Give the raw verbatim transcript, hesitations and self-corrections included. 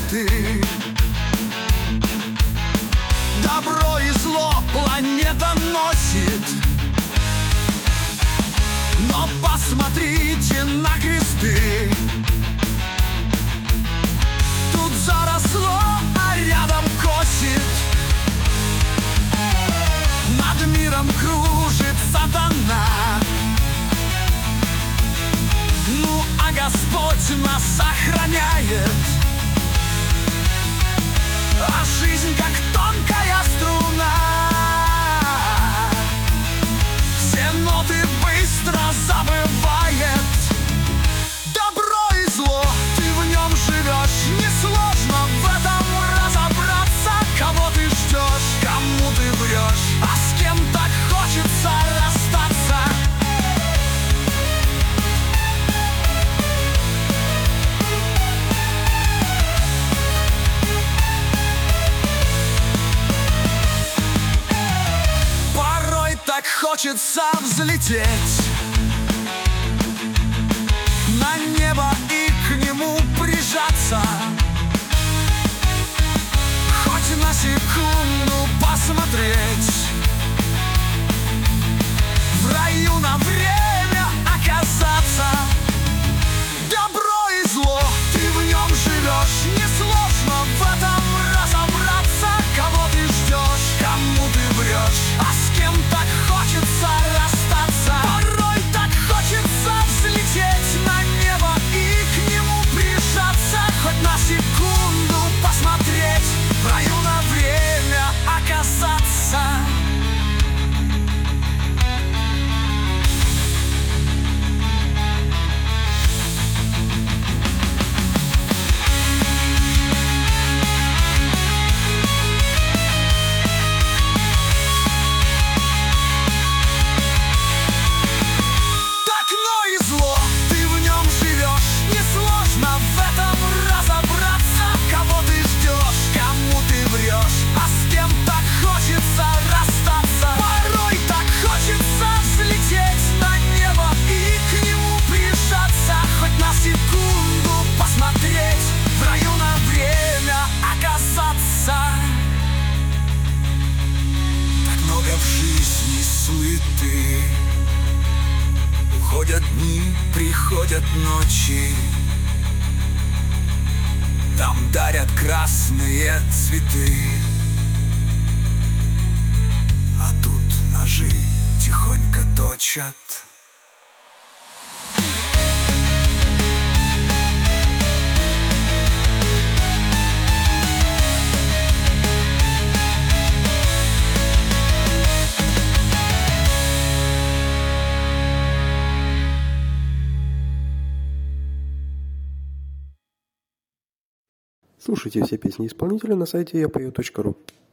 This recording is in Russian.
ты. Добро и зло планета носит, но посмотрите на кресты. Тут заросло, а рядом косит. Над миром кружит сатана. Ну, а Господь нас сохраняет. А жизнь как тонкая струна. Все ноты быстро забывает. Добро и зло, ты в нем живешь. Несложно в этом разобраться. Кого ты ждешь, кому ты врешь, а с кем так хочется расстаться. Так хочется взлететь на небо и к нему прижаться. Хоть на секунду посмотреть. В раю на время оказаться. Добро и зло, ты в нем живешь. Несложно в этом разобраться. Кого ты ждешь, кому ты врешь, а с кем так хочется расстаться. Порой так хочется взлететь на небо и к нему прижаться. Хоть на секунду посмотреть, в раю на время оказаться. Уходят дни, приходят ночи. Там дарят красные цветы. А тут ножи тихонько точат. Слушайте все песни исполнителя на сайте я пою точка ру.